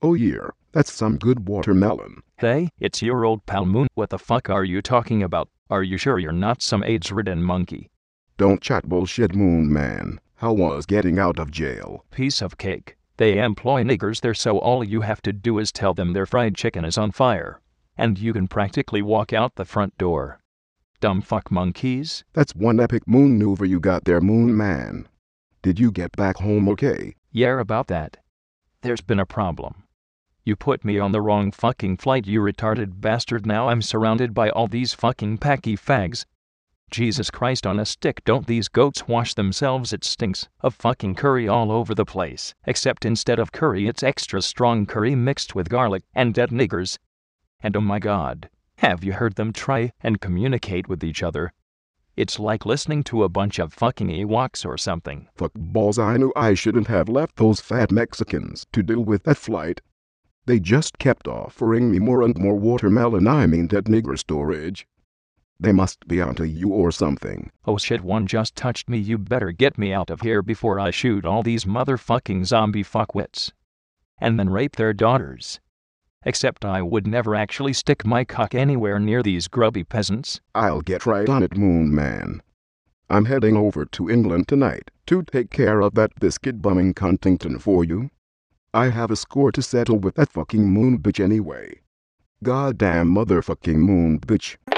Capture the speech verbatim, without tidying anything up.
Oh yeah, that's some good watermelon. Hey, it's your old pal Moon. What the fuck are you talking about? Are you sure you're not some AIDS-ridden monkey? Don't chat bullshit, Moon Man. How was getting out of jail? Piece of cake. They employ niggers there, so all you have to do is tell them their fried chicken is on fire. And you can practically walk out the front door. Dumb fuck monkeys. That's one epic moon maneuver you got there, Moon Man. Did you get back home okay? Yeah, about that. There's been a problem. You put me on the wrong fucking flight, you retarded bastard. Now I'm surrounded by all these fucking packy fags. Jesus Christ on a stick, don't these goats wash themselves? It stinks of fucking curry all over the place. Except instead of curry, it's extra strong curry mixed with garlic and dead niggers. And oh my god, have you heard them try and communicate with each other? It's like listening to a bunch of fucking Ewoks or something. Fuck balls, I knew I shouldn't have left those fat Mexicans to deal with that flight. They just kept offering me more and more watermelon, I mean that nigger storage. They must be onto you or something. Oh shit, one just touched me. You better get me out of here before I shoot all these motherfucking zombie fuckwits. And then rape their daughters. Except I would never actually stick my cock anywhere near these grubby peasants. I'll get right on it, Moon Man. I'm heading over to England tonight to take care of that biscuit bumming Huntington for you. I have a score to settle with that fucking moon bitch anyway. Goddamn motherfucking moon bitch.